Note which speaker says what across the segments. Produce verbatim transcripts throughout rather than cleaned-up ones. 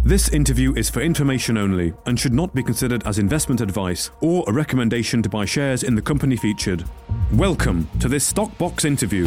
Speaker 1: This interview is for information only and should not be considered as investment advice or a recommendation to buy shares in the company featured. Welcome to this Stockbox interview.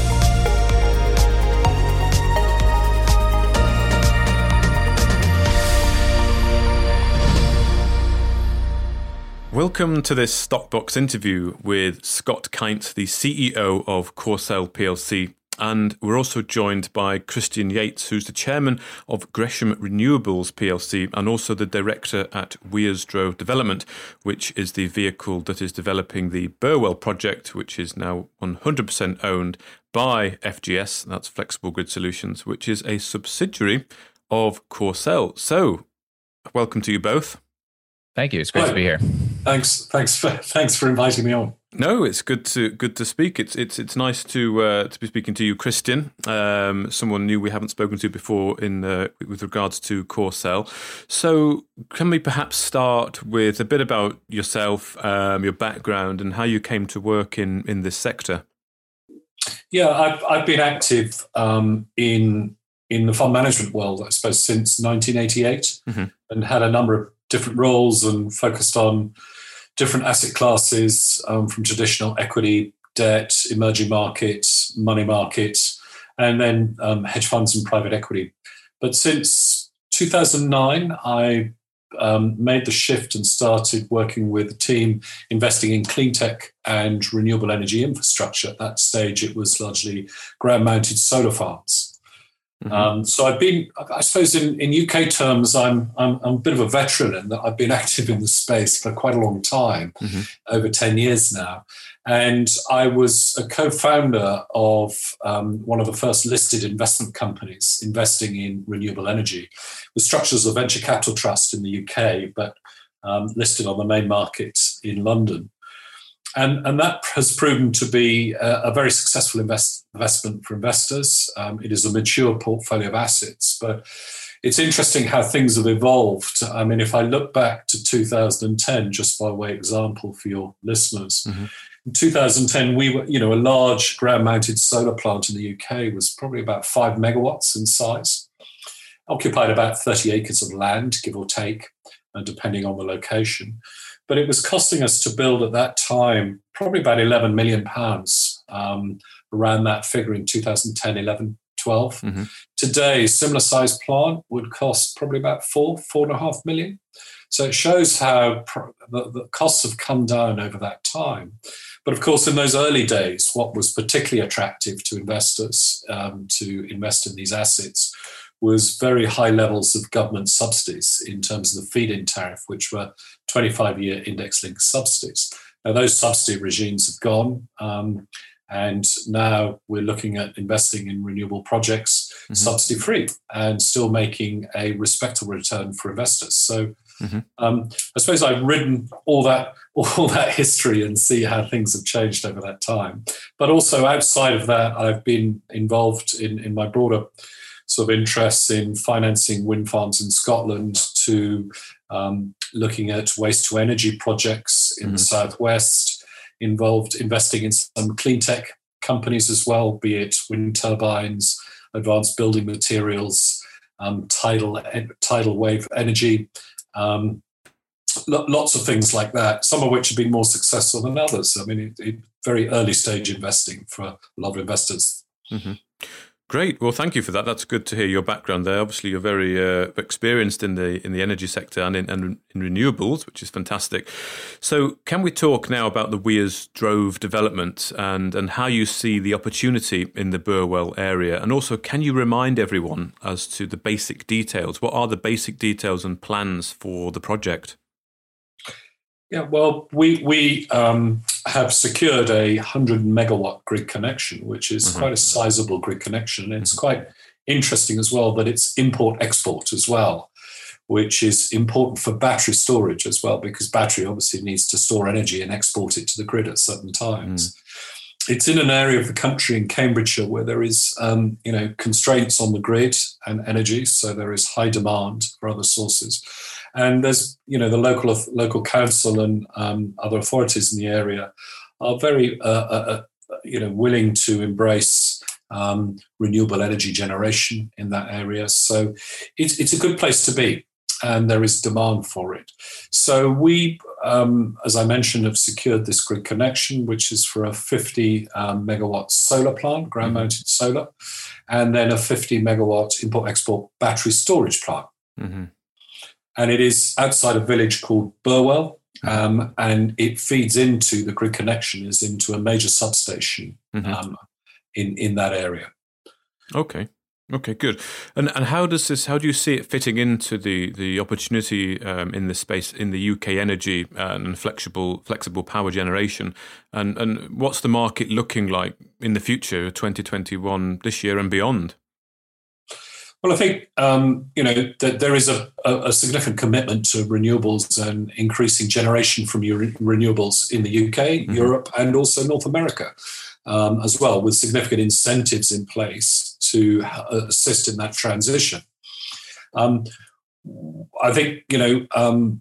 Speaker 1: Welcome to this Stockbox interview with Scott Kint, the C E O of Corecell P L C. And we're also joined by Christian Yates, who's the chairman of Gresham Renewables P L C and also the director at Wears Drove Development, which is the vehicle that is developing the Burwell project, which is now one hundred percent owned by F G S, that's Flexible Grid Solutions, which is a subsidiary of Corecell. So, welcome to you both.
Speaker 2: Thank you. It's great
Speaker 3: Hi.
Speaker 2: to be here.
Speaker 3: Thanks, thanks for thanks for inviting me on.
Speaker 1: No, it's good to good to speak. It's it's it's nice to uh, to be speaking to you, Christian. Um, someone new we haven't spoken to before in uh, with regards to Corecell. So, can we perhaps start with a bit about yourself, um, your background, and how you came to work in in this sector?
Speaker 3: Yeah, I've I've been active um, in in the fund management world, I suppose, since nineteen eighty-eight, mm-hmm. and had a number of different roles and focused on different asset classes, um, from traditional equity, debt, emerging markets, money markets, and then um, hedge funds and private equity. But since two thousand nine, I um, made the shift and started working with a team investing in clean tech and renewable energy infrastructure. At that stage, it was largely ground-mounted solar farms. Mm-hmm. Um, so I've been, I suppose, in, in U K terms, I'm, I'm I'm a bit of a veteran in that I've been active in the space for quite a long time, mm-hmm. over ten years now. And I was a co-founder of um, one of the first listed investment companies investing in renewable energy. It was structured as a venture capital trust in the U K, but um, listed on the main market in London. And, and that has proven to be a, a very successful invest, investment for investors. Um, it is a mature portfolio of assets, but it's interesting how things have evolved. I mean, if I look back to two thousand ten, just by way of example for your listeners, mm-hmm. in two thousand ten, we were, you know, a large ground-mounted solar plant in the U K was probably about five megawatts in size, occupied about thirty acres of land, give or take, uh, depending on the location. But it was costing us to build at that time probably about eleven million pounds, um, around that figure in two thousand ten, eleven, twelve. Mm-hmm. Today, similar size plant would cost probably about four, four and a half million. So it shows how pr- the, the costs have come down over that time. But of course, in those early days, what was particularly attractive to investors um, to invest in these assets was very high levels of government subsidies in terms of the feed-in tariff, which were twenty-five year index-linked subsidies. Now, those subsidy regimes have gone, um, and now we're looking at investing in renewable projects mm-hmm. subsidy-free and still making a respectable return for investors. So mm-hmm. um, I suppose I've ridden all that all that history and see how things have changed over that time. But also outside of that, I've been involved in, in my broader sort of interests in financing wind farms in Scotland to um, looking at waste-to-energy projects in mm-hmm. the southwest, involved investing in some clean tech companies as well, be it wind turbines, advanced building materials, um, tidal tidal wave energy, um, lo- lots of things like that, some of which have been more successful than others. I mean, it, it, very early stage investing for a lot of investors.
Speaker 1: Mm-hmm. Great. Well, thank you for that. That's good to hear your background there. Obviously, you're very uh, experienced in the in the energy sector and in, and in renewables, which is fantastic. So can we talk now about the Wears Drove development and, and how you see the opportunity in the Burwell area? And also, can you remind everyone as to the basic details? What are the basic details and plans for the project?
Speaker 3: Yeah, well, we we um, have secured a one hundred megawatt grid connection, which is mm-hmm. quite a sizable grid connection. And it's mm-hmm. quite interesting as well that it's import-export as well, which is important for battery storage as well, because battery obviously needs to store energy and export it to the grid at certain times. Mm. It's in an area of the country in Cambridgeshire where there is, um, you know, constraints on the grid and energy, so there is high demand for other sources. And there's, you know, the local local council and um, other authorities in the area are very, uh, uh, you know, willing to embrace um, renewable energy generation in that area. So it's, it's a good place to be, and there is demand for it. So we, um, as I mentioned, have secured this grid connection, which is for a fifty um, megawatt solar plant, ground-mounted mm-hmm. solar, and then a fifty megawatt import-export battery storage plant. Mm-hmm. And it is outside a village called Burwell, um, and it feeds into the grid connection, is into a major substation mm-hmm. um, in, in that area.
Speaker 1: Okay. Okay, good. And and how does this? How do you see it fitting into the the opportunity um, in this space in the U K energy and flexible flexible power generation? And and what's the market looking like in the future, twenty twenty-one, this year and beyond?
Speaker 3: Well, I think um, you know that there is a, a significant commitment to renewables and increasing generation from renewables in the U K, mm-hmm. Europe, and also North America um, as well, with significant incentives in place to assist in that transition. Um, I think, you know, um,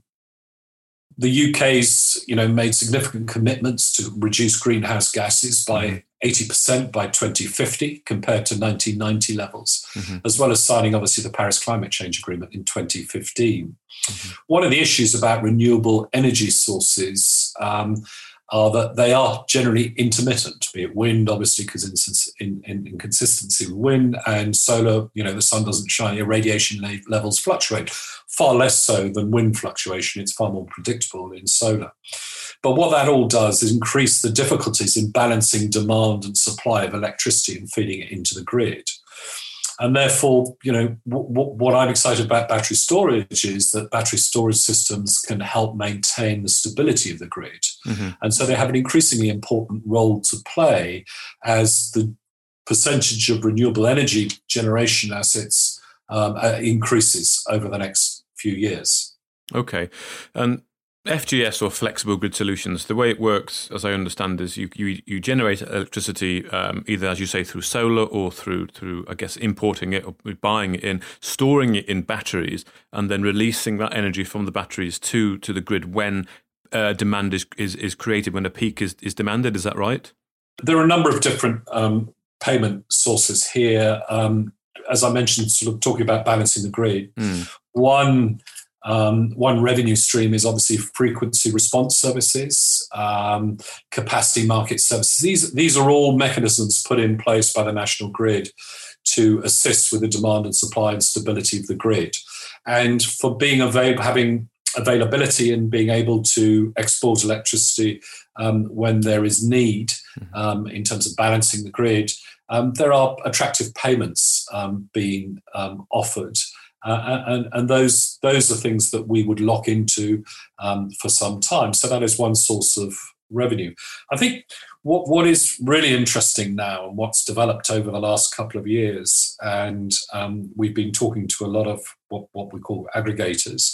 Speaker 3: the U K's, you know, made significant commitments to reduce greenhouse gases by eighty percent by twenty fifty compared to nineteen ninety levels, mm-hmm. as well as signing, obviously, the Paris Climate Change Agreement in twenty fifteen. Mm-hmm. One of the issues about renewable energy sources um, are that they are generally intermittent, be it wind, obviously, because in, in, in consistency with wind, and solar, you know, the sun doesn't shine, irradiation levels fluctuate, far less so than wind fluctuation. It's far more predictable in solar. But what that all does is increase the difficulties in balancing demand and supply of electricity and feeding it into the grid. And therefore, you know, w- w- what I'm excited about battery storage is that battery storage systems can help maintain the stability of the grid. Mm-hmm. And so they have an increasingly important role to play as the percentage of renewable energy generation assets um, uh, increases over the next few years.
Speaker 1: Okay. And F G S, or flexible grid solutions, the way it works, as I understand, is you you, you generate electricity um, either, as you say, through solar or through through I guess importing it or buying it in, storing it in batteries, and then releasing that energy from the batteries to to the grid when uh, demand is, is is created, when a peak is is demanded. Is that right?
Speaker 3: There are a number of different um, payment sources here. Um, as I mentioned, sort of talking about balancing the grid. Mm. One. Um, one revenue stream is obviously frequency response services, um, capacity market services. These, these are all mechanisms put in place by the national grid to assist with the demand and supply and stability of the grid. And for being available, having availability and being able to export electricity um, when there is need um, in terms of balancing the grid, um, there are attractive payments um, being um, offered. Uh, and, and those those are things that we would lock into um, for some time. So that is one source of revenue. I think what what is really interesting now and what's developed over the last couple of years, and um, we've been talking to a lot of what, what we call aggregators,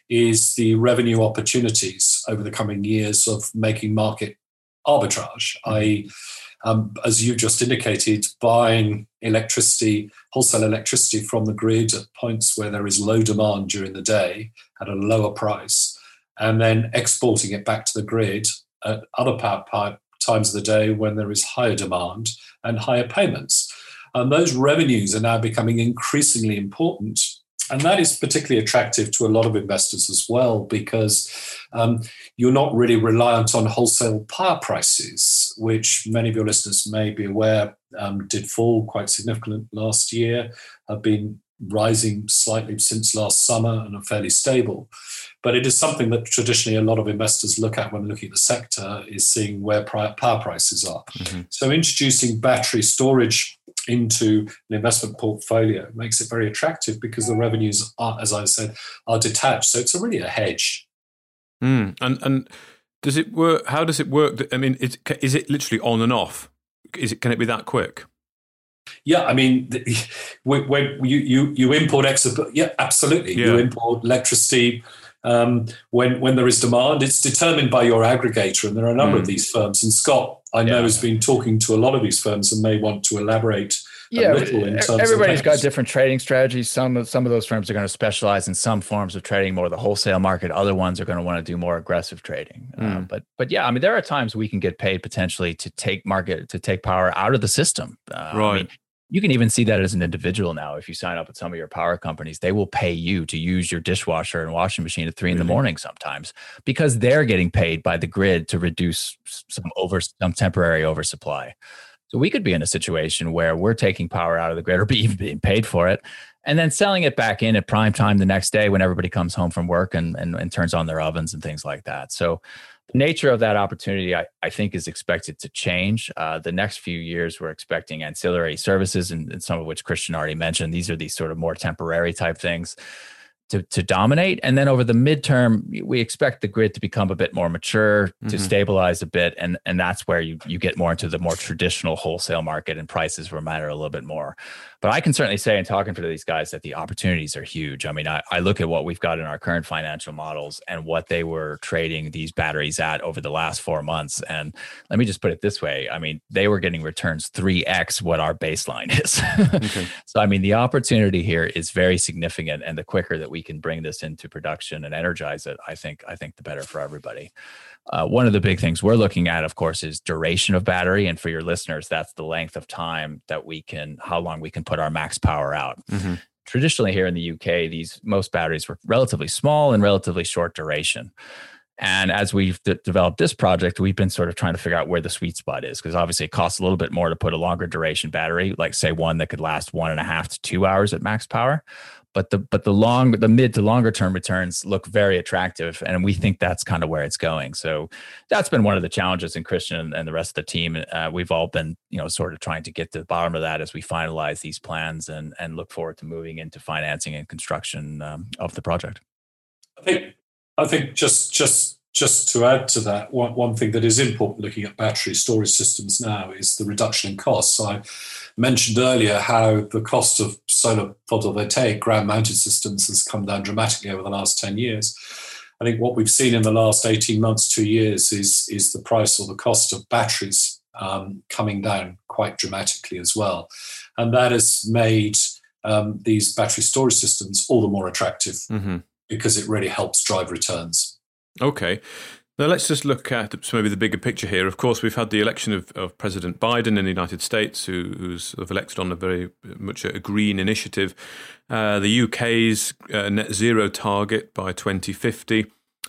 Speaker 3: is the revenue opportunities over the coming years of making market arbitrage, that is, Um, as you just indicated, buying electricity, wholesale electricity from the grid at points where there is low demand during the day at a lower price, and then exporting it back to the grid at other power times of the day when there is higher demand and higher payments. And those revenues are now becoming increasingly important. And that is particularly attractive to a lot of investors as well, because um, you're not really reliant on wholesale power prices, which many of your listeners may be aware um, did fall quite significantly last year, have been rising slightly since last summer and are fairly stable. But it is something that traditionally a lot of investors look at when looking at the sector, is seeing where power prices are. Mm-hmm. So introducing battery storage into an investment portfolio makes it very attractive because the revenues are, as I said, are detached. So it's a really a hedge.
Speaker 1: Mm. And and does it work? How does it work? I mean, is, is it literally on and off? Is it? Can it be that quick?
Speaker 3: Yeah, I mean, when, when you you you import export, yeah, absolutely. Yeah. You import electricity um, when when there is demand. It's determined by your aggregator, and there are a number mm. of these firms. And Scott, I know, yeah. has been talking to a lot of these firms and may want to elaborate.
Speaker 2: Yeah, everybody's got different trading strategies. Some of some of those firms are going to specialize in some forms of trading, more the wholesale market. Other ones are going to want to do more aggressive trading. Mm. Uh, but but yeah, I mean, there are times we can get paid potentially to take market to take power out of the system. Uh,
Speaker 1: right.
Speaker 2: I mean, You can even see that as an individual now. If you sign up with some of your power companies, they will pay you to use your dishwasher and washing machine at three really? in the morning sometimes, because they're getting paid by the grid to reduce some over some temporary oversupply. So we could be in a situation where we're taking power out of the grid or be even being paid for it, and then selling it back in at prime time the next day when everybody comes home from work and, and, and turns on their ovens and things like that. So the nature of that opportunity, I, I think, is expected to change. Uh, the next few years, we're expecting ancillary services, and, and some of which Christian already mentioned. These are these sort of more temporary type things to, to dominate. And then over the midterm, we expect the grid to become a bit more mature, mm-hmm. to stabilize a bit. And, and that's where you, you get more into the more traditional wholesale market, and prices will matter a little bit more. But I can certainly say, in talking to these guys, that the opportunities are huge. I mean, I, I look at what we've got in our current financial models and what they were trading these batteries at over the last four months. And let me just put it this way. I mean, they were getting returns three X what our baseline is. Okay. So, I mean, the opportunity here is very significant. And the quicker that we can bring this into production and energize it, I think, I think the better for everybody. Uh, one of the big things we're looking at, of course, is duration of battery. And for your listeners, that's the length of time that we can, how long we can put our max power out. Mm-hmm. Traditionally here in the U K, these most batteries were relatively small and relatively short duration. And as we've d- developed this project, we've been sort of trying to figure out where the sweet spot is, because obviously it costs a little bit more to put a longer duration battery, like say one that could last one and a half to two hours at max power. But the but the long the mid to longer term returns look very attractive, and we think that's kind of where it's going. So that's been one of the challenges in Christian and the rest of the team. Uh, we've all been, you know, sort of trying to get to the bottom of that as we finalize these plans and and look forward to moving into financing and construction um, of the project.
Speaker 3: I think I think just just just to add to that, one one thing that is important looking at battery storage systems now is the reduction in costs. I mentioned earlier how the cost of solar photovoltaic ground-mounted systems has come down dramatically over the last ten years. I think what we've seen in the last eighteen months, two years, is, is the price or the cost of batteries um, coming down quite dramatically as well. And that has made um, these battery storage systems all the more attractive, mm-hmm. because it really helps drive returns.
Speaker 1: Okay. Now, let's just look at maybe the bigger picture here. Of course, we've had the election of, of President Biden in the United States, who, who's sort of elected on a very much a green initiative. Uh, the U K's uh, net zero target by twenty fifty.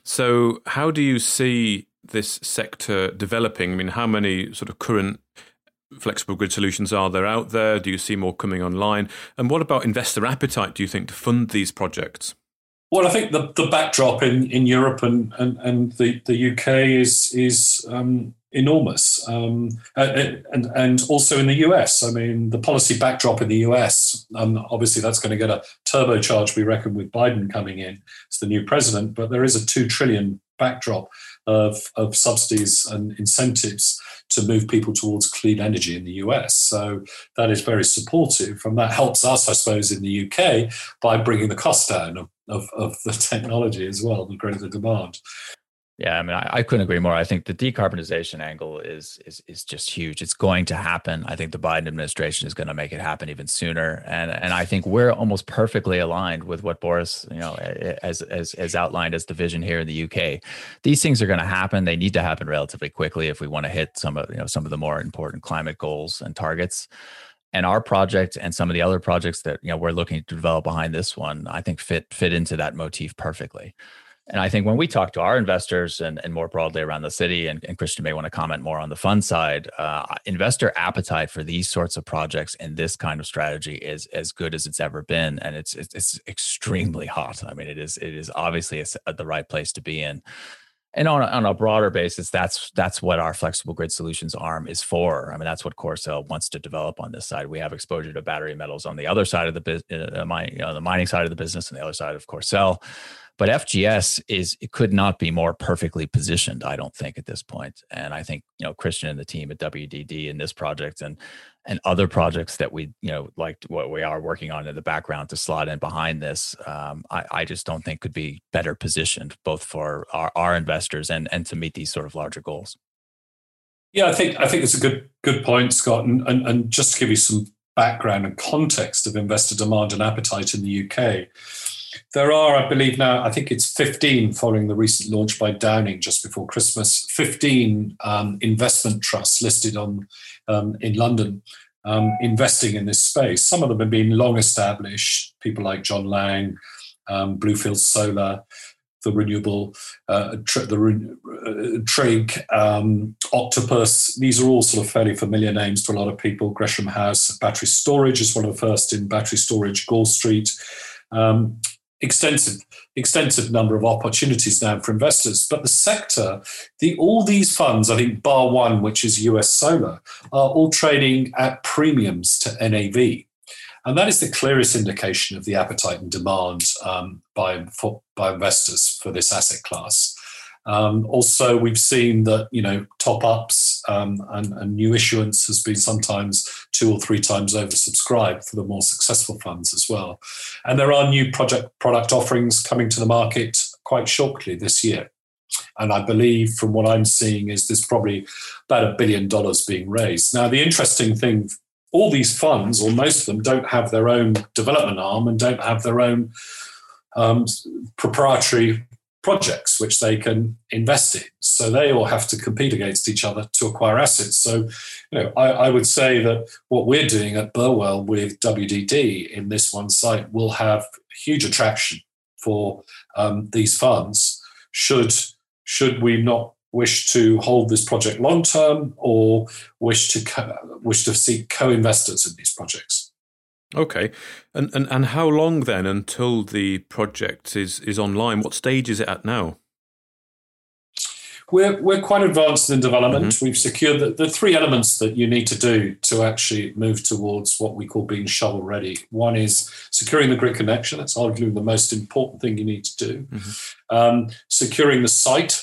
Speaker 1: So how do you see this sector developing? I mean, how many sort of current flexible grid solutions are there out there? Do you see more coming online? And what about investor appetite, do you think, to fund these projects?
Speaker 3: Well, I think the, the backdrop in, in Europe and, and, and the, the U K is is um, enormous, um, and, and also in the U S. I mean, the policy backdrop in the U S, um, obviously that's going to get a turbocharge, we reckon, with Biden coming in as the new president, but there is a two trillion backdrop of, of subsidies and incentives to move people towards clean energy in the U S. So that is very supportive, and that helps us, I suppose, in the U K by bringing the cost down of, of, of the technology as well, the greater demand.
Speaker 2: Yeah, I mean, I, I couldn't agree more. I think the decarbonization angle is is is just huge. It's going to happen. I think the Biden administration is going to make it happen even sooner, and and I think we're almost perfectly aligned with what Boris, you know, as as as outlined as the vision here in the U K. These things are going to happen. They need to happen relatively quickly if we want to hit some of you know some of the more important climate goals and targets. And our project and some of the other projects that you know we're looking to develop behind this one, I think fit fit into that motif perfectly. And I think when we talk to our investors and, and more broadly around the city, and, and Christian may want to comment more on the fund side, uh, investor appetite for these sorts of projects and this kind of strategy is as good as it's ever been, and it's it's, it's extremely hot. I mean, it is it is obviously a, the right place to be in. And on a, on a broader basis, that's that's what our flexible grid solutions arm is for. I mean, that's what Corcel wants to develop on this side. We have exposure to battery metals on the other side of the business, uh, you know, the mining side of the business, and the other side of Corcel. But F G S is it could not be more perfectly positioned, I don't think, at this point. And I think you know Christian and the team at W D D in this project and and other projects that we you know like what we are working on in the background to slot in behind this, um, I, I just don't think could be better positioned both for our, our investors and and to meet these sort of larger goals.
Speaker 3: Yeah, I think I think it's a good good point, Scott. And and, and just to give you some background and context of investor demand and appetite in the U K. There are, I believe now, I think it's fifteen following the recent launch by Downing just before Christmas, fifteen um, investment trusts listed on um, in London um, investing in this space. Some of them have been long established, people like John Lang, um, Bluefield Solar, the renewable, uh, tr- the uh, Trig, um, Octopus. These are all sort of fairly familiar names to a lot of people. Gresham House, battery storage is one of the first in battery storage, Gore Street. Um, extensive, extensive number of opportunities now for investors. But the sector, the all these funds, I think bar one, which is U S Solar, are all trading at premiums to N A V. And that is the clearest indication of the appetite and demand um, by, for, by investors for this asset class. Um, also, we've seen that, you know, top-ups um, and, and new issuance has been sometimes two or three times oversubscribed for the more successful funds as well. And there are new project product offerings coming to the market quite shortly this year. And I believe from what I'm seeing is there's probably about a billion dollars being raised. Now, the interesting thing, all these funds, or most of them, don't have their own development arm and don't have their own um, proprietary projects which they can invest in. So they all have to compete against each other to acquire assets. So, you know, I, I would say that what we're doing at Burwell with W D D in this one site will have huge attraction for um, these funds should, should we not wish to hold this project long term or wish to co- wish to seek co-investors in these projects.
Speaker 1: Okay, and, and and how long then until the project is is online? What stage is it at now?
Speaker 3: We're we're quite advanced in development.
Speaker 1: Mm-hmm.
Speaker 3: We've secured the, the three elements that you need to do to actually move towards what we call being shovel ready. One is securing the grid connection. That's arguably the most important thing you need to do. Mm-hmm. Um, securing the site,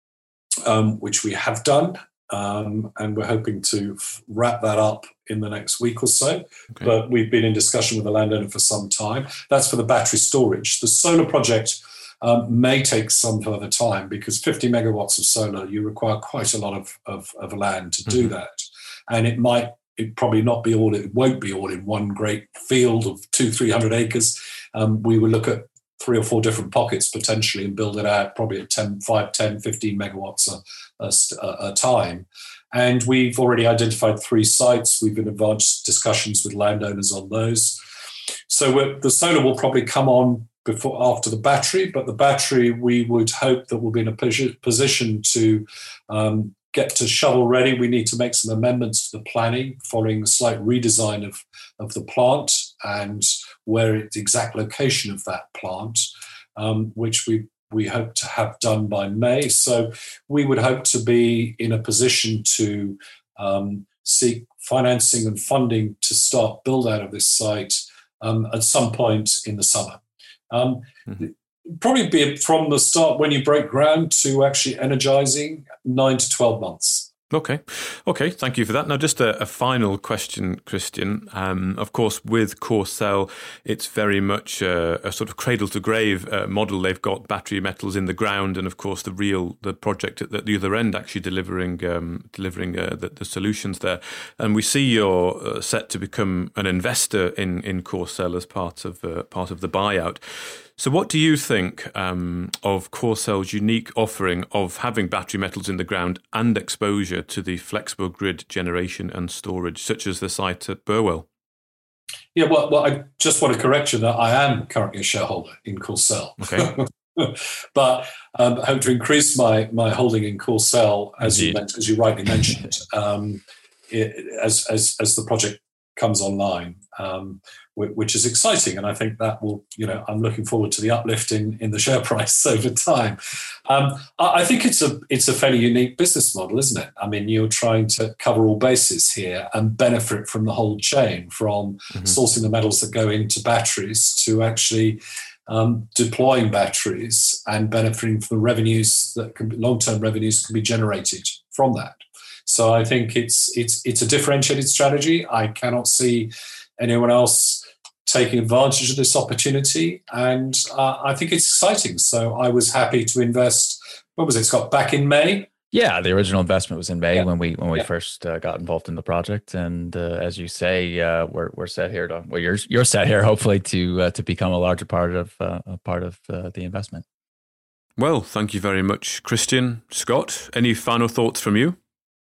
Speaker 3: Um, which we have done, um, and we're hoping to f- wrap that up in the next week or so. Okay. But we've been in discussion with the landowner for some time. That's for the battery storage. The solar project um, may take some further time because fifty megawatts of solar, you require quite a lot of, of, of land to do mm-hmm. that. And it might, it probably not be all, it won't be all in one great field of two, three hundred acres. Um, we would look at three or four different pockets potentially and build it out probably at ten, five, ten, fifteen megawatts a, a, a time. And we've already identified three sites. We've been in advanced discussions with landowners on those. So we're, the solar will probably come on before after the battery, but the battery we would hope that we'll be in a position to um, get to shovel ready. We need to make some amendments to the planning following a slight redesign of, of the plant and where it, the exact location of that plant, um, which we we hope to have done by May. So we would hope to be in a position to um, seek financing and funding to start build out of this site um, at some point in the summer. Um, mm-hmm. Probably be from the start when you break ground to actually energizing, nine to twelve months.
Speaker 1: Okay. Okay, thank you for that. Now, just a, a final question, Christian. Um, of course, with Corecell, it's very much a, a sort of cradle-to-grave uh, model. They've got battery metals in the ground and, of course, the real the project at the, the other end actually delivering um, delivering uh, the, the solutions there. And we see you're uh, set to become an investor in, in Corecell as part of uh, part of the buyout. So what do you think um, of Corecell's unique offering of having battery metals in the ground and exposure to the flexible grid generation and storage, such as the site at Burwell?
Speaker 3: Yeah, well, well I just want to correct you that I am currently a shareholder in Corecell.
Speaker 1: Okay.
Speaker 3: But um, I hope to increase my, my holding in Corecell, as you, as you rightly mentioned, um, it, as, as, as the project comes online. Um, which is exciting. And I think that will, you know, I'm looking forward to the uplift in, in the share price over time. Um, I think it's a it's a fairly unique business model, isn't it? I mean, you're trying to cover all bases here and benefit from the whole chain, from mm-hmm. sourcing the metals that go into batteries to actually um, deploying batteries and benefiting from the revenues that can be, long-term revenues can be generated from that. So I think it's it's it's a differentiated strategy. I cannot see anyone else taking advantage of this opportunity, and uh, I think it's exciting. So I was happy to invest. What was it, Scott? Back in May?
Speaker 2: Yeah, the original investment was in May yeah. when we when we
Speaker 3: yeah.
Speaker 2: first uh, got involved in the project, and uh, as you say, uh, we're we're set here to well, you're you're set here hopefully to uh, to become a larger part of uh, a part of uh, the investment.
Speaker 1: Well, thank you very much, Christian. Scott, any final thoughts from you?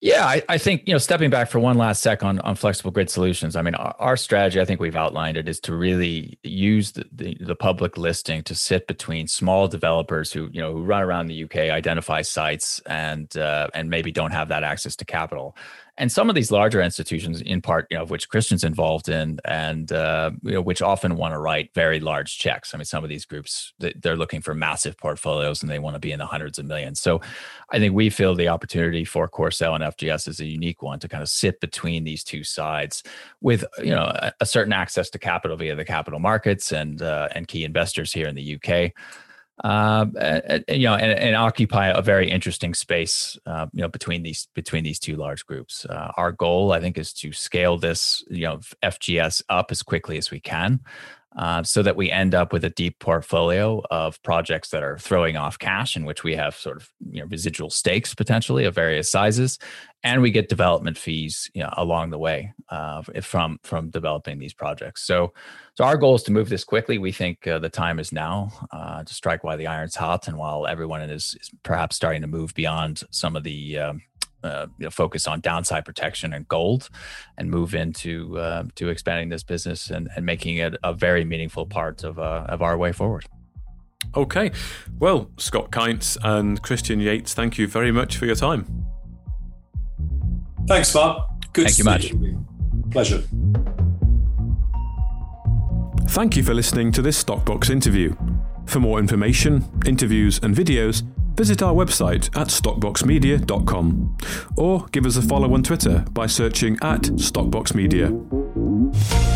Speaker 2: Yeah, I, I think, you know, stepping back for one last sec on, on flexible grid solutions. I mean, our, our strategy, I think we've outlined it, is to really use the, the, the public listing to sit between small developers who, you know, who run around the U K, identify sites, and uh, and maybe don't have that access to capital. And some of these larger institutions, in part, you know, of which Christian's involved in, and uh, you know, which often want to write very large checks. I mean, some of these groups, they're looking for massive portfolios and they want to be in the hundreds of millions. So I think we feel the opportunity for Corcel and F G S is a unique one to kind of sit between these two sides with, you know, a, a certain access to capital via the capital markets and uh, and key investors here in the U K. Uh, and, you know, and, and occupy a very interesting space, uh, you know, between these between these two large groups. Uh, our goal, I think, is to scale this, you know, F G S up as quickly as we can, uh, so that we end up with a deep portfolio of projects that are throwing off cash, in which we have sort of, you know, residual stakes potentially of various sizes, and we get development fees, you know, along the way uh, from from developing these projects. So. So our goal is to move this quickly. We think uh, the time is now uh, to strike while the iron's hot, and while everyone is, is perhaps starting to move beyond some of the um, uh, you know, focus on downside protection and gold, and move into uh, to expanding this business and, and making it a very meaningful part of uh, of our way forward.
Speaker 1: Okay, well, Scott Kinds and Christian Yates, thank you very much for your time.
Speaker 3: Thanks, Mark. Good
Speaker 2: Thank
Speaker 3: to
Speaker 2: you much.
Speaker 3: You. Pleasure.
Speaker 1: Thank you for listening to this Stockbox interview. For more information, interviews and videos, visit our website at stockbox media dot com or give us a follow on Twitter by searching at Stockbox Media.